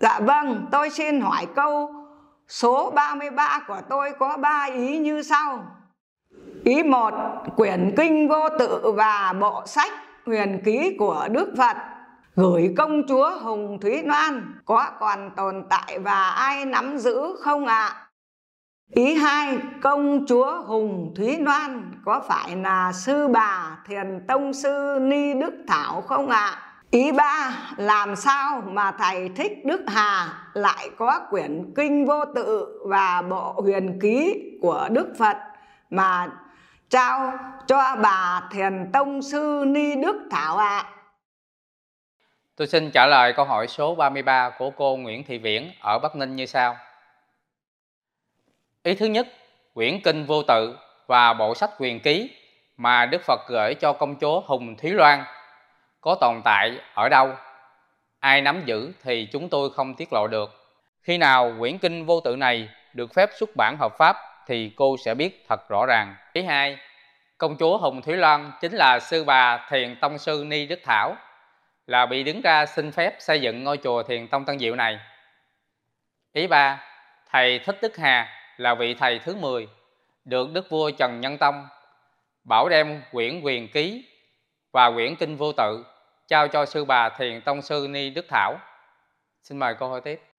Dạ vâng, tôi xin hỏi câu số 33 của tôi có 3 ý như sau. Ý 1, quyển kinh vô tự và bộ sách huyền ký của Đức Phật gửi công chúa Hùng Thúy Loan có còn tồn tại và ai nắm giữ không ạ? Ý 2, công chúa Hùng Thúy Loan có phải là sư bà Thiền Tông Sư Ni Đức Thảo không ạ? Ý 3, làm sao mà thầy Thích Đức Hà lại có quyển kinh vô tự và bộ huyền ký của Đức Phật mà trao cho bà Thiền Tông Sư Ni Đức Thảo ạ? Tôi xin trả lời câu hỏi số 33 của cô Nguyễn Thị Viễn ở Bắc Ninh như sau. Ý thứ nhất, quyển kinh vô tự và bộ sách huyền ký mà Đức Phật gửi cho công chúa Hùng Thúy Loan có tồn tại ở đâu? Ai nắm giữ thì chúng tôi không tiết lộ được. Khi nào quyển kinh vô tự này được phép xuất bản hợp pháp thì cô sẽ biết thật rõ ràng. Ý 2, công chúa Hùng Thúy Loan chính là sư bà Thiền Tông Sư Ni Đức Thảo, là bị đứng ra xin phép xây dựng ngôi chùa Thiền Tông Tân Diệu này. Ý 3, thầy Thích Đức Hà là vị thầy thứ 10, được Đức vua Trần Nhân Tông bảo đem quyển huyền ký và quyển kinh vô tự trao cho sư bà Thiền Tông Sư Ni Đức Thảo. Xin mời câu hỏi tiếp.